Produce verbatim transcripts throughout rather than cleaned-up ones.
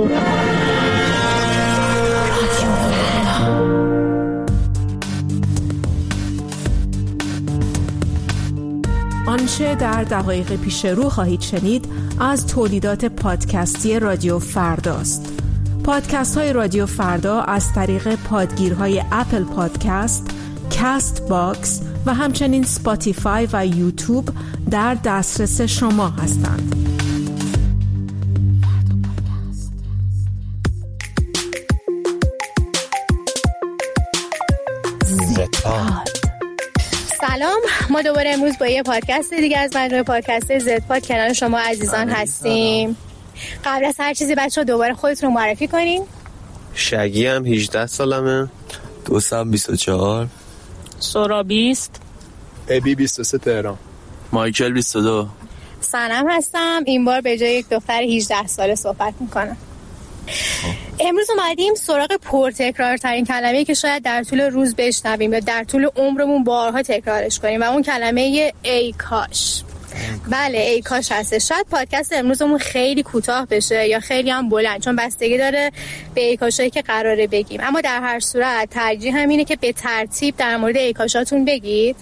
آنچه در دقایق پیش رو خواهید شنید از تولیدات پادکستی رادیو فرداست. پادکست های رادیو فردا از طریق پادگیرهای اپل پادکست، کست باکس و همچنین سپاتیفای و یوتیوب در دسترس شما هستند. سلام، ما دوباره امروز با یه پادکست دیگه از مجموعه پادکست زدپاد کنار شما عزیزان هستیم. قبل از هر چیزی بچه ها دوباره خودتون رو معرفی کنین. شگی هم هجده سالمه. دوستم بیست و چهار. سورا بیست. ابی بیست و سه تهران. مایکل بیست و دو. سنم هستم. این بار به جای یک دختر هجده ساله صحبت میکنم. امروز اومدیم سراغ پرتکرارترین کلمه‌ای که شاید در طول روز بشنویم یا در طول عمرمون بارها تکرارش کنیم و اون کلمه ای کاش. بله ای کاش هست. شاید پادکست امروزمون خیلی کوتاه بشه یا خیلی هم بلند، چون بستگی داره به ای کاشایی که قراره بگیم، اما در هر صورت ترجیح همینه که به ترتیب در مورد ای کاشاتون بگید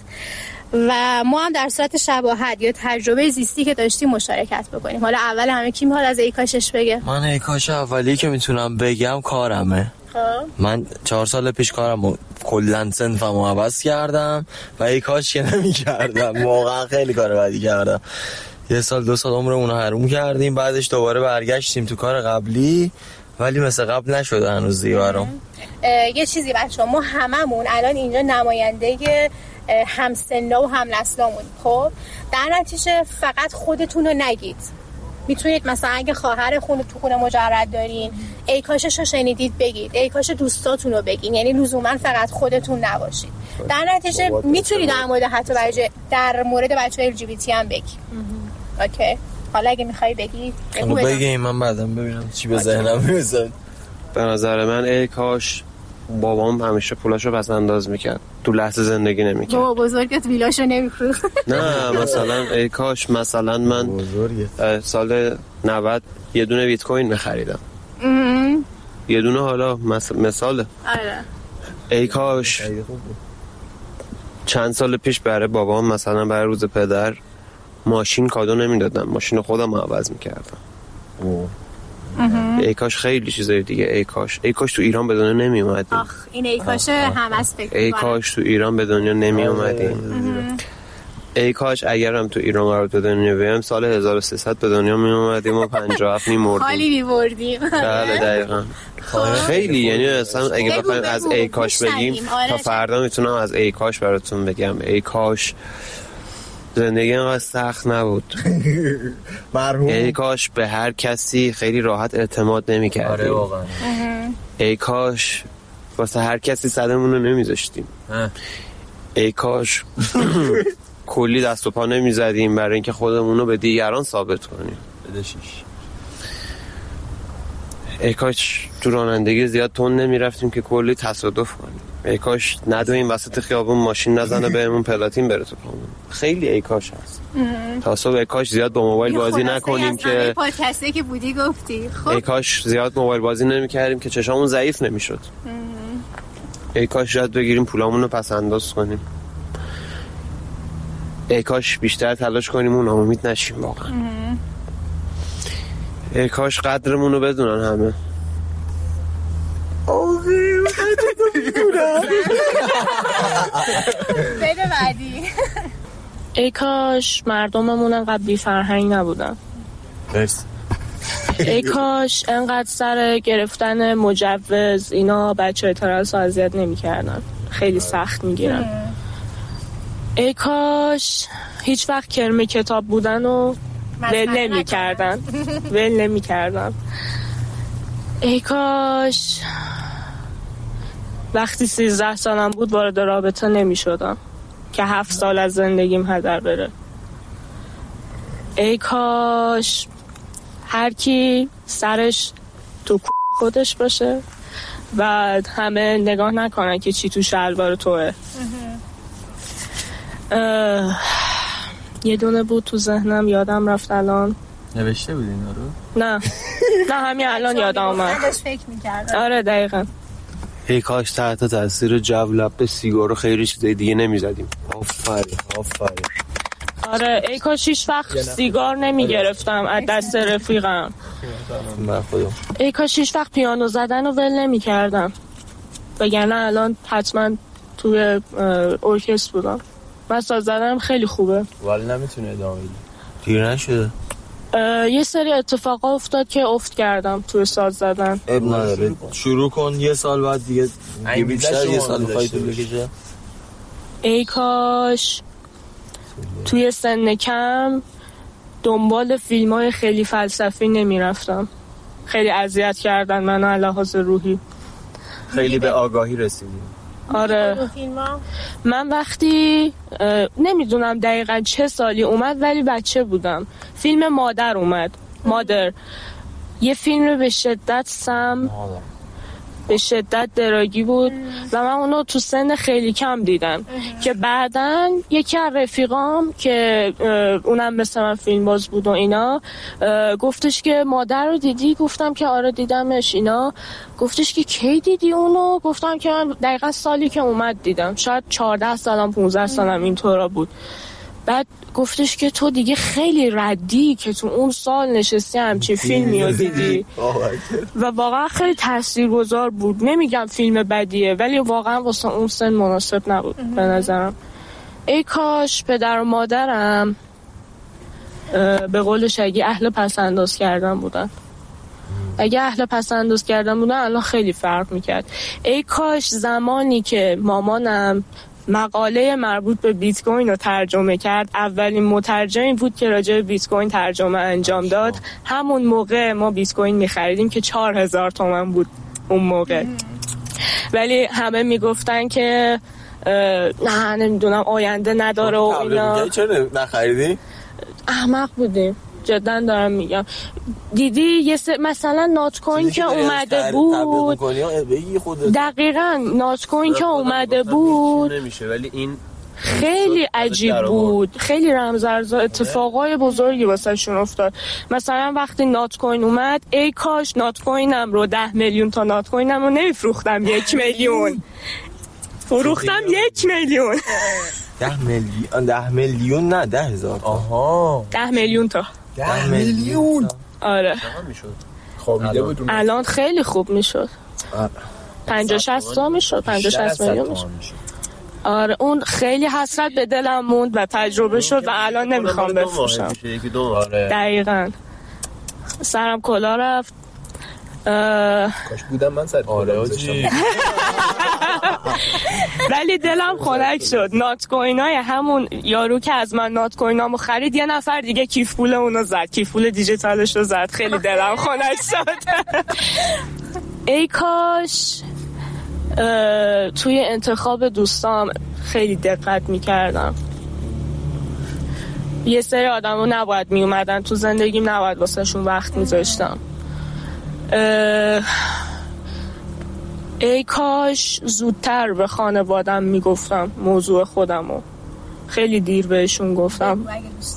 و ما هم در صورت شباهت یا تجربه زیستی که داشتیم مشارکت بکنیم. حالا اول همه کی میخواد از ای کاشش بگه؟ من ای کاش اولی که میتونم بگم کارمه. خب من چهار سال پیش کارم کلن صنفمو عوض کردم و ای کاش که نمی کردم. واقعا خیلی کار بدی کردم. یه سال دو سال عمرمون رو حروم کردیم، بعدش دوباره برگشتیم تو کار قبلی ولی مثل قبل نشده هنوز دیگه برام. یه چیزی بچه‌ها، ما هممون الان اینجا نماینده همسنا و همنسلامون، خب در نتیجه فقط خودتون رو نگید. میتونید مثلا اگه خواهر خونه تو خونه مجرد دارین ای کاشش رو شنیدید بگید، ای کاش دوستاتون رو بگین، یعنی لزوما فقط خودتون نباشید. در نتیجه میتونید در مورد حتی بچه در مورد بچه‌های ال جی بی تی هم بگید. اوکی، حالا اگه میخوای بگی بگو بگیم، من بعدم ببینم چی به ذهنم میرسه. به نظر من ای کاش بابام همیشه پولاشو پس انداز میکرد، تو لحظه زندگی نمیکرد. بابا بزرگت ویلاشو نمیفروخت. نه مثلا ای کاش مثلا من سال نود یه دونه بیت کوین میخریدم. یه دونه، حالا مثاله. آره. ای کاش چند سال پیش برای بابام مثلا برای روز پدر ماشین کادو نمیدادم، ماشین خودم عوض میکردم. ای کاش خیلی چیزای دیگه. ای کاش ای کاش تو ایران به دنیا نمی اومدیم. آخ این ای کاش همه از فکر. ای کاش تو ایران به دنیا نمی اومدیم. ای کاش اگرم تو ایران قرار به دنیا بیام سال هزار و سیصد به دنیا می اومدیم و پنجاه و هفت می مردیم. حالی می بردیم. بله دقیقاً. خیلی یعنی اصلا اگه بخوایم از ای کاش بگیم تا فردا میتونم از ای کاش براتون بگم. ای کاش زندگی اینقدر سخت نبود. مرحوم. ای کاش به هر کسی خیلی راحت اعتماد نمی کردیم. آره واقعا. ای کاش واسه هر کسی صدمون رو نمی زشتیم. ای کاش کلی دست و پا نمی زدیم برای اینکه خودمون رو به دیگران ثابت کنیم. بدشیش. ای کاش تو رانندگی زیاد تون نمی رفتیم که کلی تصادف کنیم. ای کاش ندویم وسط خیابون ماشین نزنه بهمون پلاتین بره تو پامون. خیلی ای کاش هست. تا صبح ای کاش زیاد با موبایل بازی نکنیم که پادکستی که بودی گفتی. خب ای کاش زیاد موبایل بازی نمی‌کردیم که چشامون ضعیف نمی‌شد. ای کاش یاد بگیریم پولامون رو پس انداز کنیم. ای کاش بیشتر تلاش کنیم و ناامید نشیم واقعا. ای کاش قدرمون رو بدونن همه. بده بعدی. ای کاش مردممون انقدر بی فرهنگ نبودن. مرسی. ای کاش انقدر سر گرفتن مجوز اینا بچه ترنس اذیت نمی کردن، خیلی سخت می گیرن. ای کاش هیچ وقت کرم کتاب بودن و ول نمی کردن ول نمی کردن. ای کاش وقتی سیزده سالم بود وارد رابطه نمی شدم که هفت سال از زندگیم هدر بره. ای کاش هر کی سرش تو خودش باشه و همه نگاه نکنن که چی تو شلوار توه. یه دونه بود تو ذهنم یادم رفت الان. نوشته بود اینا رو؟ نه نه همین الان یادم اومد. فکر می‌کردم. آره دقیقاً. ای کاش تحت تاثیر جو لب سیگار و خیلی چیزای دیگه نمیزدیم. آفرین آفرین. آره ای کاش هیچ وقت سیگار نمیگرفتم از دست رفیقم. من خودم ای کاش هیچ وقت پیانو زدن رو ول نمی‌کردم. وگرنه الان حتما توی ارکستر بودم. من ساز زدنم خیلی خوبه. ولی نمیتونه ادامه بده. دیر نشده. یه سری اتفاقا افتاد که افت کردم توی ساز زدن. اب نداره. شروع کن یه سال بعد دیگه دیگه بیشتر یه سال بخوای طول بکشه. ای کاش توی سن کم دنبال فیلم‌های خیلی فلسفی نمیرفتم. خیلی اذیت کردن منو از لحاظ روحی. خیلی به آگاهی رسیدیم. آره من وقتی نمیدونم دقیقا چه سالی اومد ولی بچه بودم، فیلم مادر اومد. مادر یه فیلم به شدت سم به شدت دراگی بود و من اونو تو سن خیلی کم دیدم که بعدن یکی از رفیقام که اونم مثل من فیلم باز بود و اینا گفتش که مادر رو دیدی؟ گفتم که آره دیدمش. اینا گفتش که کی دیدی اونو؟ گفتم که من دقیقا سالی که اومد دیدم، شاید چهارده سالم پونزده سالم اینطورا بود. بعد گفتش که تو دیگه خیلی ردی که تو اون سال نشستی همچین فیلمی رو دیدی و واقعا خیلی تاثیرگذار بود. نمیگم فیلم بدیه ولی واقعا واسه اون سن مناسب نبود به نظرم. ای کاش پدر و مادرم به قولش اگه اهل پسنداز کردن بودن اگه اهل پسنداز کردن بودن الان خیلی فرق میکرد. ای کاش زمانی که مامانم مقاله مربوط به بیت کوین رو ترجمه کرد، اولین مترجمی بود که راجع به بیت کوین ترجمه انجام داد. همون موقع ما بیت کوین می‌خریدیم که چهار هزار تومان بود اون موقع. ولی همه میگفتن که نه نمیدونم آینده نداره و اینا. چرا نخریدی؟ احمق بودیم جدا دارم میگم. دیدی یه س... مثلا نات کوین که اومده بود دقیقاً نات کوین که اومده بود نمیشه ولی این خیلی عجیب بود، خیلی رمزارزا اتفاقای بزرگی واسه شون افتاد. مثلا وقتی نات کوین اومد ای کاش نات کوینم رو ده میلیون تا نات کوینم رو نمیفروختم یک میلیون فروختم یک میلیون ده میلیون ده میلیون نه ده هزار. آها ده میلیون تا ده میلیون. آره خوابیده بود الان خیلی خوب میشد. پنجاه شصت تا میشد، پنجاه شصت میلیون میشد. آره اون خیلی حسرت به دلم موند و تجربه شد و الان نمیخوام بفروشم. دقیقاً سرم کلا رفت. کاش بودم من سر آره ولی دلم خنک شد. نات کوینای همون یارو که از من نات کوینامو خرید یه نفر دیگه کیف پول اونو زد، کیف پول دیجیتالش رو زد. خیلی دلم خنک شد. ای کاش توی انتخاب دوستام خیلی دقت میکردم. یه سری آدم رو نباید میومدن تو زندگیم، نباید واسه شون وقت میذاشتم. ای کاش زودتر به خانوادم میگفتم موضوع خودمو. خیلی دیر بهشون گفتم.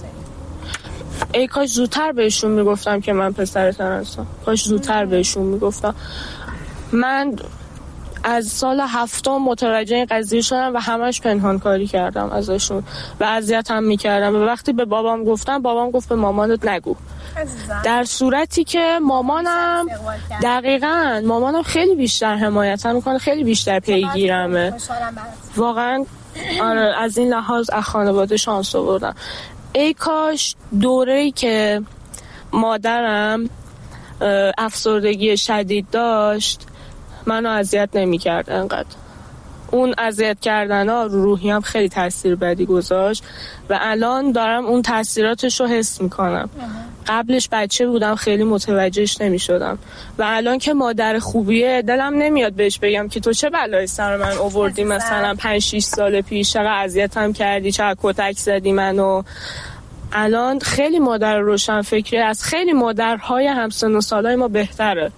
ای کاش زودتر بهشون میگفتم که من پسر ترنسم. کاش زودتر بهشون میگفتم. من از سال هفتم متوجه این قضیه شدم و همش پنهان کاری کردم ازشون و اذیتم میکردم. و وقتی به بابام گفتم بابام گفت به مامانت نگو. در صورتی که مامانم دقیقاً مامانم خیلی بیشتر حمایتم میکنه، خیلی بیشتر پیگیرمه. واقعا آره از این لحاظ از خانواده شانس آوردم. ای کاش دوره‌ای که مادرم افسردگی شدید داشت منو اذیت نمی‌کرد انقدر. اون اذیت کردن‌ها رو روحیم خیلی تاثیر بدی گذاشت و الان دارم اون تاثیراتش رو حس میکنم. قبلش بچه بودم خیلی متوجهش نمیشدم و الان که مادر خوبیه دلم نمیاد بهش بگم که تو چه بلایی سر من آوردی مثلا پنج شش سال پیش، چقدر اذیتم کردی، چقدر کتک زدی منو. الان خیلی مادر روشن فکری از خیلی مادرهای همسن و سالای ما بهتره.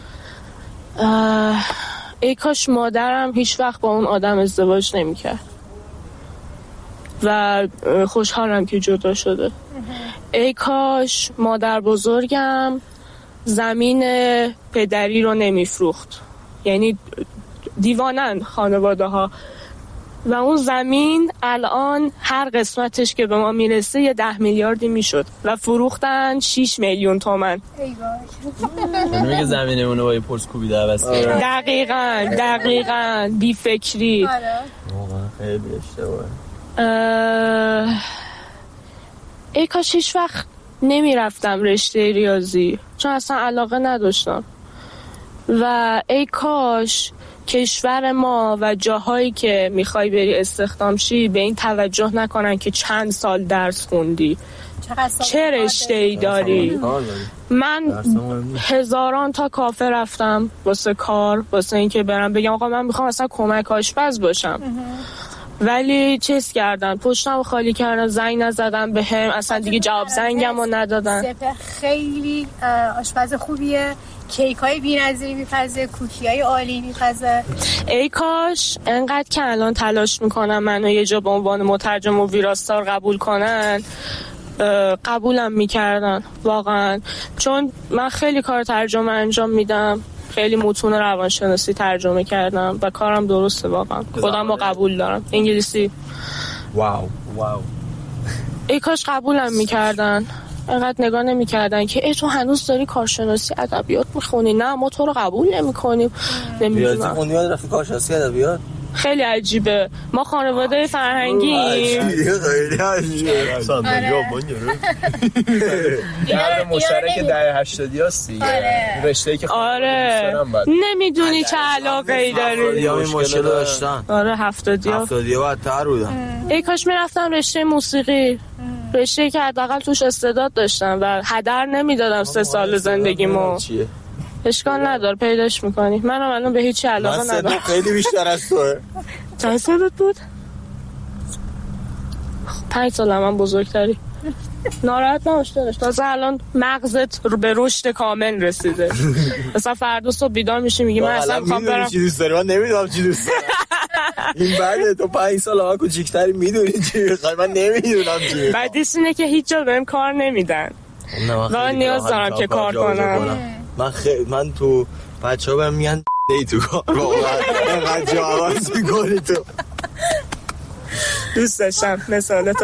ای کاش مادرم هیچ وقت با اون آدم ازدواج نمی‌کرد و خوشحالم که جدا شده. ای کاش مادر بزرگم زمین پدری رو نمیفروخت. یعنی دیوانن خانواده ها و اون زمین الان هر قسمتش که به ما میرسه یه ده میلیاردی میشد و فروختن شیش میلیون تومن. اونو میگه زمینمونو با یه پرس کوبیده عوض کردن. دقیقاً دقیقاً بی فکری. واقعا خیلی اشتباهه. ای کاش هیچ وقت نمیرفتم رشته ریاضی چون اصلا علاقه نداشتم و ای کاش کشور ما و جاهایی که میخوای بری استخدام شی به این توجه نکنن که چند سال درس خوندی، چه رشته ای داری. من هزاران تا کافه رفتم واسه کار، واسه اینکه برم بگم آقا من میخوام اصلا کمک آشپز باشم، ولی چیز کردن پشتم خالی کردن، زنگ نزدن به هم، اصلا دیگه جواب زنگم رو ندادن. سپه خیلی آشپز خوبیه، کیک های بی نظیری میپزه، کوکی های عالی میپزه. ای کاش انقدر که الان تلاش میکنم منو یه جا به عنوان مترجم و ویراستار قبول کنن قبولم میکردن واقعا، چون من خیلی کار ترجمه انجام میدم، خیلی متون روانشناسی ترجمه کردم و کارم درسته واقعا، خودم رو قبول دارم. انگلیسی واو واو. ای کاش قبولم میکردن، انقدر نگاه نمیکردن که ای تو هنوز داری کارشناسی ادبیات میخونی، نه ما تو رو قبول نمیکنیم. نمیدونم خوندی بعد رفتی کارشناسی ادبیات. خیلی عجیبه، ما خانواده فرهنگی عجیبه، خیلی عجیبه. صندلی‌ها بونگره. یه مشترک دهه هشتادی هستی. رشته‌ای که آره نمیدونی چه علاقه ای داری. یا این مشکل داشتن. آره هفتادیا هفتادیا بدتر بودن. ای کاش میرفتم رشته موسیقی، رشته که حداقل توش استعداد داشتم و هدر نمیدادم سه سال زندگیمو. اشکال نداره پیداش میکنی. منم الان به هیچی علاقه ندارم. من خیلی بیشتر از توه. چند سالت بود؟ پنج سال من بزرگتری. ناراحت نباش داداش، تازه الان مغزت به رشد کامل رسیده. مثلا فردا صبح بیدار میشی میگی من اصلا میخوام برم. چی دوست داری؟ من نمیدونم چی دوست دارم. این بعد تو پنج سال آقا کوچیک‌تری میدونی چی میخوای، من نمیدونم چی. بعدش اینه که هیچ جا بهم کار نمیدن. من نیاز دارم که کار کنم. من خیلی من تو بچه‌ها بهم میگن ای تو کار واقعا انقدر جا عوض می‌کنی تو. دوست داشتم مثالتو.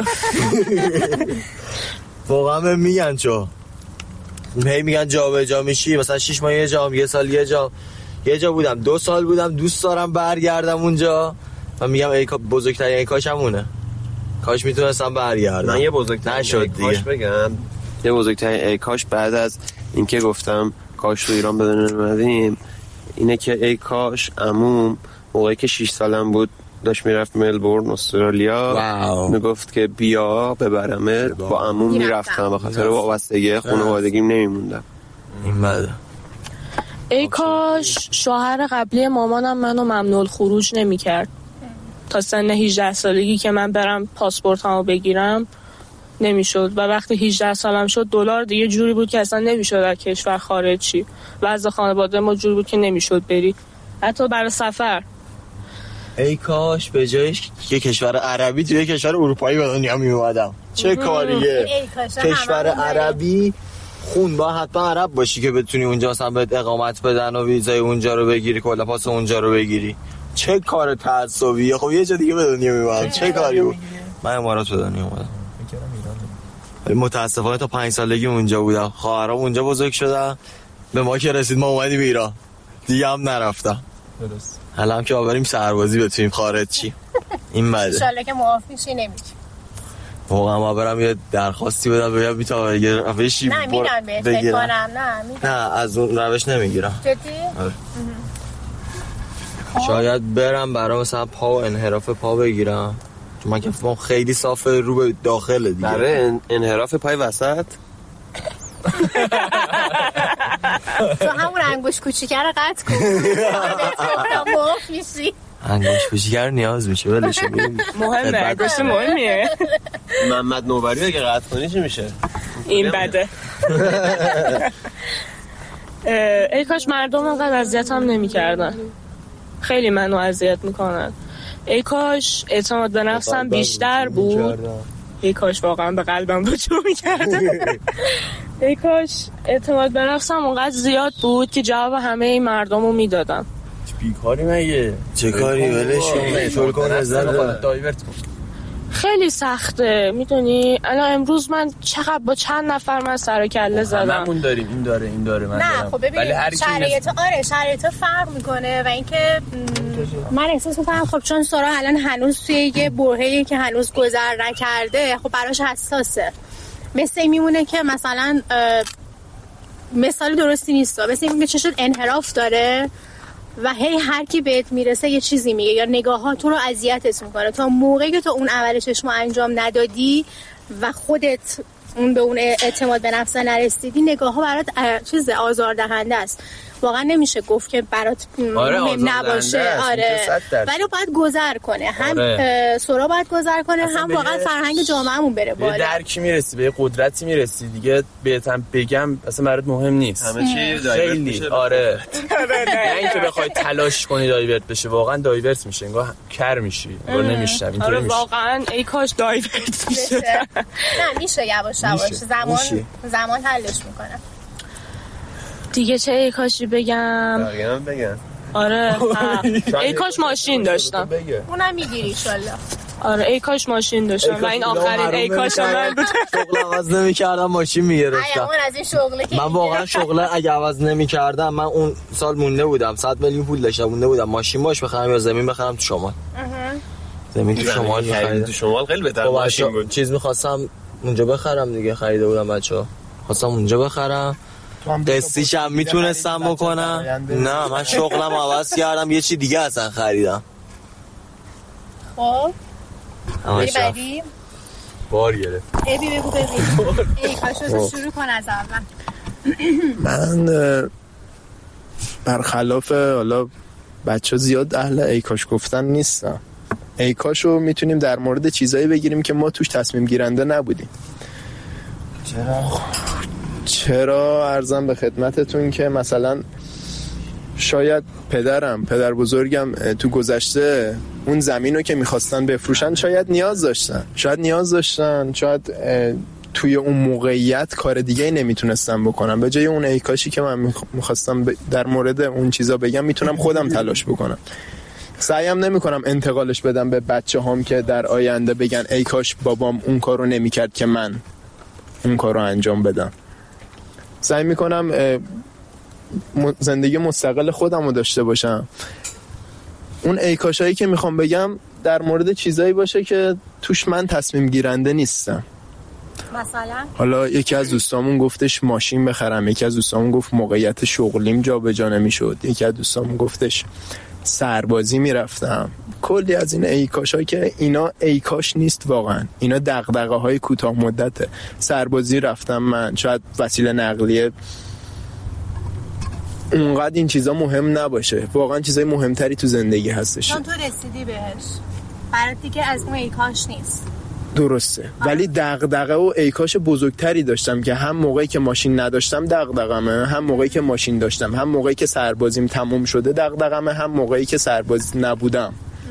واقعا بهم میگن چو هی میگن جا به جا میشی، مثلا شش ماه یه جا، یه سال یه جا. یه جا بودم دو سال بودم، دوست دارم برگردم اونجا و میگم ای بزرگترین ای کاش همونه، کاش میتونستم برگردم. من یه بزرگترین ای کاش بگم، یه بزرگترین ای کاش بعد از اینکه گفتم کاش تو ایران بدون اومدیم اینه که ای کاش عموم موقعی که شش سالم بود داشت میرفت ملبورن استرالیا، میگفت که بیا ببرمت، با عموم میرفتم به خاطر وابستگی خانوادگیم نمیموندم. این بده. ای کاش شوهر قبلی مامانم منو ممنوع الخروج نمی‌کرد تا سن هجده سالگی که من برم پاسپورتامو بگیرم نمیشد و وقتی هجده سالم شد دلار دیگه جوری بود که اصلا نمیشد از کشور خارج شی. وضع خانواده ما جوری بود که نمیشد بری حتی برای سفر. ای کاش به جایش یه کشور عربی توی کشور اروپایی به دنیا می اومدم. چه کاریه؟ کشور عربی خون با حتما عرب باشی که بتونی اونجا اصلا بهت اقامت بدن و ویزای اونجا رو بگیری، کلا پاس اونجا رو بگیری. چه کار تعصبیه. خب یه جا دیگه به دنیا می اومدم. چه کاری بود؟ من امارات به دنیا اومدم. متاسفانه تا پنج سالگی اونجا بودم، خواهرام اونجا بزرگ شدن، به ما که رسید ما اومدیم ایران، دیگه هم نرفتم. درست. الان که آوریم سربازی بتونیم خارج چی. این بده. ان شاءالله که موافق میشی نمیگی. واقعا ما برام یه درخواستی بدم بگم میتونم یه روشی نه میدم بهت فکر کنم. نه میدم. نه از اون روش نمیگیرم. جدی؟ شاید برم برام مثلا پا و انحراف پا بگیرم، چون من کفم خیلی صافه رو به داخل دیگه. برای انحراف پای وسط تو همون انگوش کوچیکه رو قطع کن. موافق میشی؟ انگوش کوچیکه نیاز میشه ولش کن. مهمه، انگوش مهمیه. محمد نوبری اگه قطع کنی چی میشه؟ این بده. ای کاش مردم انقدر اذیتم نمی‌کردن. خیلی منو اذیت میکنن. ای کاش اعتماد به نفسم بیشتر بود ای کاش واقعا به قلبم رجوع میکردم. ای کاش اعتماد به نفسم اونقدر زیاد بود که جواب همه این مردم رو میدادم. بیکاری مگه؟ چه کاری ولش کن شل کن ازت دایورت کن. خیلی سخته میدونی. الان امروز من چقدر با چند نفر من سر و کله زدم. هممون داریم این داره این داره من نه خب ببین شرایط آره شرایط فرق میکنه و اینکه من احساس میکنم خب چون سارا الان هنوز توی یه برهه‌ای که هنوز گذر نکرده خب براش حساسه. مثل این میمونه که مثلا مثال درستی نیست مثل این که چشم انحراف داره و هی هر کی بهت میرسه یه چیزی میگه یا نگاهات تو رو اذیتت میکنه تا موقعی که تو اون اول چشمو انجام ندادی و خودت اون به اون اعتماد به نفس نرسیدی نگاه ها برات چیز آزاردهنده است. واقعا نمیشه گفت که برات آره مهم نباشه. آره ولی باید گذر کنه. هم آره. سورا باید گذر کنه هم واقعا فرهنگ جامعهمون بره بالا. به درکی میرسی به قدرتی میرسی دیگه بهتم بگم اصلا برات مهم نیست. همه چی دایورت میشه. آره نه اینکه بخوای تلاش کنی دایورت بشه واقعا دایورت میشه انگار کر میشی انگار نمیشنم اینطوری آره میشه. واقعا ای کاش دایورت میشه. نه میشه یواش یواش زمان زمان حلش میکنه. دیگه چه ای کاشی بگم؟ بقیه بگم. آره ای کاش ماشین داشتم. اونم میگیری انشالله. آره ای کاش ماشین داشتم و این آخرین ای کاش من بود. شغل عوض نمی‌کردم ماشین می‌گرفتم. اون از این شغله که من واقعا شغل اگه عوض نمی‌کردم من اون سال مونده بودم صد میلیون پول داشتم مونده بودم ماشین باش بخرم یا زمین بخرم تو شمال. زمین تو شمال می‌خریدم. تو شمال خیلی بهتر ماشین بود. چیز می‌خواستم اونجا بخرم دیگه خریده بودم بچه‌ها. خواستم اونجا بخرم. قسطیش هم میتونستم بکنم. نه من شغلم عوض کردم یه چی دیگه اصلا خریدم. خب بری بعدی بار گرفت. ای بی بگو ببین ای کاشو شروع کن از اول. من برخلاف حالا بچه زیاد اهل ای کاش گفتن نیستم. ای کاشو میتونیم در مورد چیزایی بگیریم که ما توش تصمیم گیرنده نبودیم. چرا؟ چرا عرضم به خدمتتون که مثلا شاید پدرم پدر بزرگم تو گذشته اون زمینو که میخواستن بفروشن شاید نیاز داشتن شاید نیاز داشتن شاید توی اون موقعیت کار دیگه نمیتونستم بکنم. به جای اون ای کاشی که من میخواستم در مورد اون چیزا بگم میتونم خودم تلاش بکنم. سعیم نمیکنم انتقالش بدم به بچه هم که در آینده بگن ای کاش بابام اون کارو نمیکرد که من اون کارو انجام بدم. سعی میکنم زندگی مستقل خودم رو داشته باشم. اون ای کاشایی که میخوام بگم در مورد چیزایی باشه که توش من تصمیم گیرنده نیستم. مثلا حالا یکی از دوستامون گفتش ماشین بخرم، یکی از دوستامون گفت موقعیت شغلیم جا به جا نمیشد، یکی از دوستامون گفتش سربازی میرفتم. کلی از این ای کاشا که اینا ای کاش نیست واقعا، اینا دغدغه های کوتاه مدته. سربازی رفتم من، شاید وسیله نقلیه اونقدر این چیزا مهم نباشه، واقعا چیزای مهمتری تو زندگی هستش. چون تو رسیدی بهش برات دیگه از اون ای کاش نیست. درسته، ولی دغدغه و ای کاش بزرگتری داشتم که هم موقعی که ماشین نداشتم دغدغمه، هم موقعی که ماشین داشتم، هم موقعی که سربازیم تموم شده دغدغمه، هم موقعی که سرباز نبودم.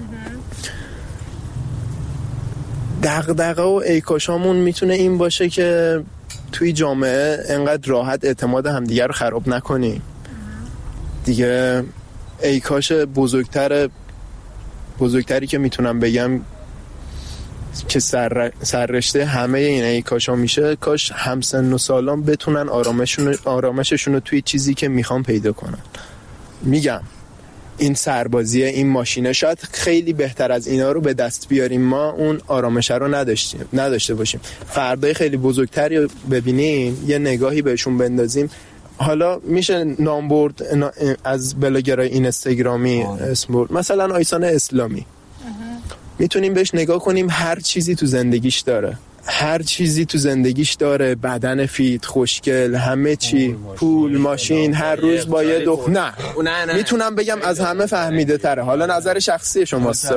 دغدغه و ای کاشامون میتونه این باشه که توی جامعه انقدر راحت اعتماد همدیگه رو خراب نکنیم دیگه. ای کاش بزرگتر بزرگتری که میتونم بگم که سر سررشته همه این ای کاشا میشه، کاش همسن و سالان بتونن آرامششون آرامششون رو توی چیزی که میخوام پیدا کنن. میگم این سربازیه، این ماشینه، شاید خیلی بهتر از اینا رو به دست بیاریم، ما اون آرامش رو نداشتیم نداشته باشیم. فردای خیلی بزرگتری رو ببینیم، یه نگاهی بهشون بندازیم. حالا میشه نام برد از بلاگرای اینستاگرامی اسم برد، مثلا آیسان اسلامی، میتونیم بهش نگاه کنیم، هر چیزی تو زندگیش داره، هر چیزی تو زندگیش داره، بدن فیت، خوشگل، همه چی، پول، ماشین، هر روز با یه دو نه میتونم بگم از همه فهمیده تره. حالا نظر شخصی شماست،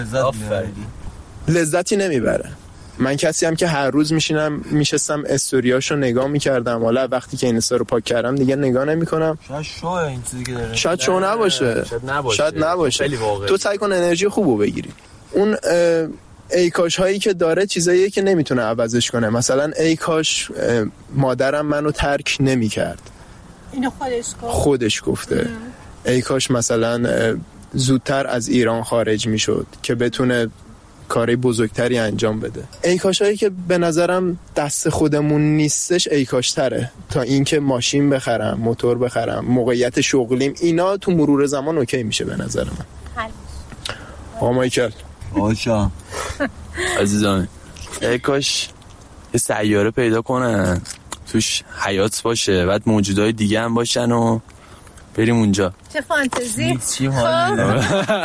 لذتی نمیبره. من کسی هم که هر روز میشینم میشستم استوریاشو نگاه میکردم، حالا وقتی که اینستا رو پاک کردم دیگه نگاه نمیکنم. شاید شو این چیزی که داره شاید شو نباشه، شاید نباشه, شاید نباشه. تو سعی کن انرژی خوبو بگیری. اون ای کاش هایی که داره چیزاییه که نمیتونه عوضش کنه. مثلا ای کاش مادرم منو ترک نمیکرد، اینو خودش گفت خودش گفته. ام. ای کاش مثلا زودتر از ایران خارج میشد که بتونه کاری بزرگتری انجام بده. ای کاش هایی که به نظرم دست خودمون نیستش ای کاش تره تا اینکه ماشین بخرم، موتور بخرم، موقعیت شغلیم، اینا تو مرور زمان اوکی میشه به نظر من. آقا مایکل آشا عزیزان، ای کاش یه سیاره پیدا کنن توش حیات باشه، بعد موجودای دیگه هم باشن و بریم اونجا. چه فانتزی. چی حالی.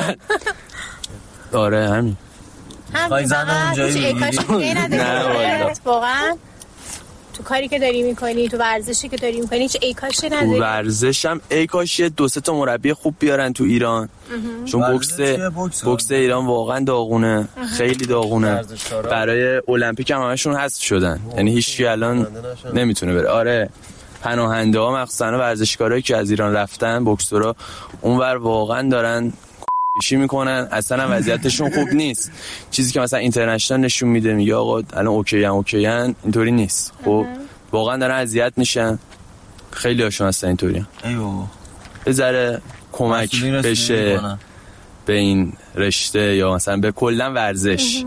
آره همین. خواهی زنم اونجایی میگیری؟ نه واقعا تو کاری که داری میکنی، تو ورزشی که داری میکنی هیچ ای کاشی نداری؟ تو ورزشم ای کاش یه دو سه تا مربی خوب بیارن تو ایران. چون بوکس بوکس ایران واقعا داغونه، خیلی داغونه. برای المپیک هم همشون حذف شدن، یعنی هیچ کی الان نمیتونه بره. آره پناهنده ها مخصوصا ورزشکارایی که از ایران رفتن، بوکسورا اونور واقعا دارن کشی میکنن، اصلا وضعیتشون خوب نیست. چیزی که مثلا اینترنشنال نشون میده میگه آقا الان اوکی ان اوکی ان، اینطوری نیست. خب واقعا دارن اذیت میشن، خیلی هاشون هستن اینطوری. ای بابا یه ذره کمک بشه به این رشته یا مثلا به کلا ورزش.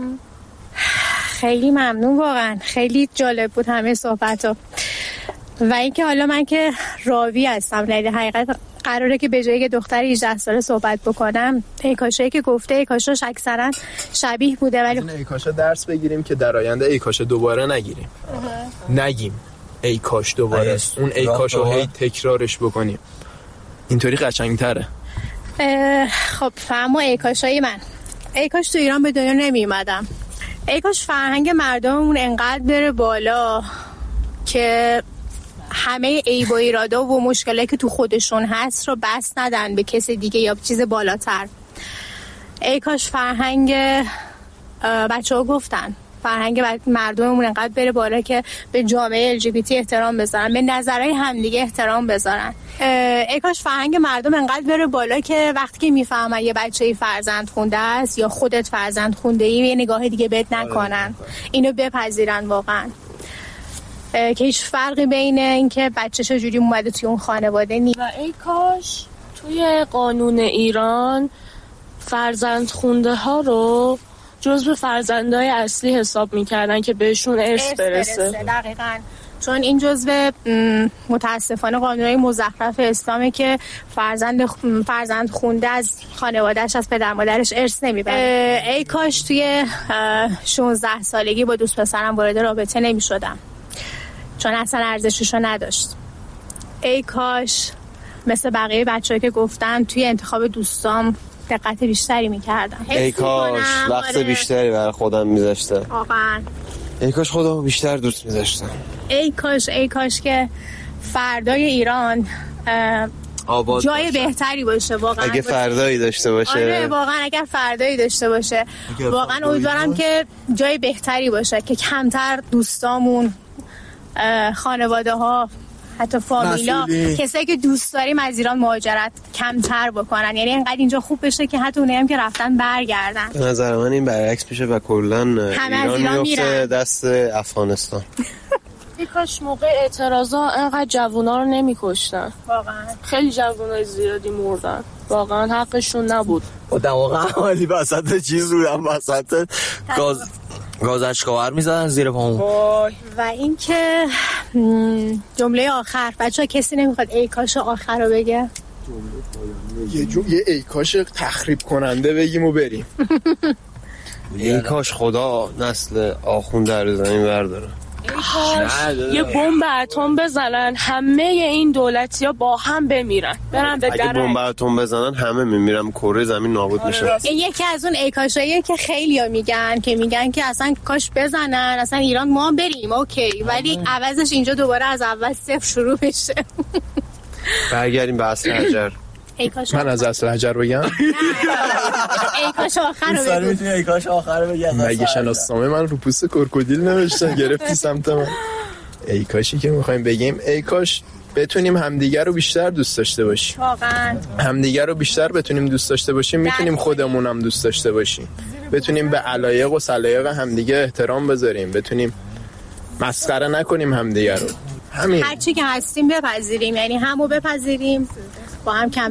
خیلی ممنون، واقعا خیلی جالب بود همه صحبت‌ها. و اینکه حالا من که راوی هستم، در حقیقت قراره که به جای که دختر هجده ساله صحبت بکنم، ای کاشایی که گفته ای کاشاش اکثرا شبیه بوده، ولی ای کاشا درس بگیریم که در آینده ای کاشا دوباره نگیریم. نگیم ای کاش دوباره اون ای کاشو هی تکرارش بکنیم، اینطوری قشنگ‌تره. خب فهمو ای کاشای من، ای کاش تو ایران به دنیا نمی اومدم، ای کاش فرهنگ مردممون انقدر بره بالا که همه عیب و ایرادا و مشکلاتی که تو خودشون هست رو بس ندن به کسی دیگه یا چیز بالاتر. ای کاش فرهنگ بچه‌ها گفتن فرهنگ مردممون انقدر بره بالا که به جامعه ال جی بی تی احترام بذارن، به نظرهای همدیگه احترام بذارن. ای کاش فرهنگ مردم انقدر بره بالا که وقتی که میفهمن یه بچه‌ای فرزند خونده است یا خودت فرزند خونده ای، یه نگاه دیگه بهت نکنن، اینو بپذیرن واقعا، که هیچ فرقی بین این که بچه چجوری اومده توی اون خانواده نیست. و ای کاش توی قانون ایران فرزند خونده ها رو جزو فرزندای اصلی حساب میکردن که بهشون ارث برسه. برسه دقیقاً، چون این جزو متاسفانه قانونهای مزخرف اسلامه که فرزند فرزند خونده از خانواده‌اش، از پدر مادرش ارث نمیبره. ای کاش توی شانزده سالگی با دوست پسرم وارد رابطه نمیشدم، چون اصلا ارزششو نداشت. ای کاش مثل بقیه بچه‌ها که گفتن توی انتخاب دوستام دقت بیشتری میکردم. ای کاش وقت بیشتری برای خودم میذاشتم. واقعا ای کاش خودم بیشتر دوست میذاشتم. ای کاش ای کاش که فردای ایران آباد جای باشه. بهتری باشه واقعا. اگه فردایی داشته باشه. آره واقعا اگر فردایی داشته باشه، واقعا امیدوارم که جای بهتری باشه که کمتر دوستامون، خانواده ها، حتی فامیلا، کسایی که دوست داریم از ایران مهاجرت کمتر بکنن، یعنی اینقدر اینجا خوب بشه که حتی اونایی هم که رفتن برگردن. به نظر من این برعکس میشه و کلا ایران میفته دست افغانستان. ای کاش موقع اعتراضا انقدر جوونا رو نمی‌کشتن. واقعا خیلی جوونای زیادی مردن، واقعا حقشون نبود. واقعا حالی وسط چیز بودم، وسط گاز گاز اشکاور میزدن زیر پامون. و این که جمله آخر، بچه‌ها کسی نمیخواد ای کاش آخر رو بگه؟ یه جو یه ای کاش تخریب کننده بگیم و بریم. ای کاش خدا نسل آخونده رو زمین برداره. یه بمب اتم بزنن همه این دولتی‌ها با هم بمیرن، برن به اگه بمب اتم بزنن همه میمیرن، کره زمین نابود میشه. یکی از اون ای کاشاییه که خیلی‌ها میگن که میگن که اصلا کاش بزنن، اصلا ایران ما بریم اوکی، ولی عوضش اینجا دوباره از اول صفر شروع بشه. برگردیم به اصل حجر. من از اصل حجر بگم؟ ای کاش آخر رو بگم. میتونی ای کاش آخر رو بگم. مگه شناسنامه من رو پوست کرکودیل نوشتن گرفتی سمت من؟ ای کاشی که میخوایم بگیم، ای کاش بتونیم همدیگر رو بیشتر دوست داشته باشیم. واقعا همدیگر رو بیشتر بتونیم دوست داشته باشیم، میتونیم خودمون هم دوست داشته باشیم. بتونیم به علایق و سلایق همدیگه احترام بذاریم، بتونیم مسخره نکنیم همدیگه رو. همین هر چی که هستیم بپذیریم، یعنی همو بپذیریم، با هم کم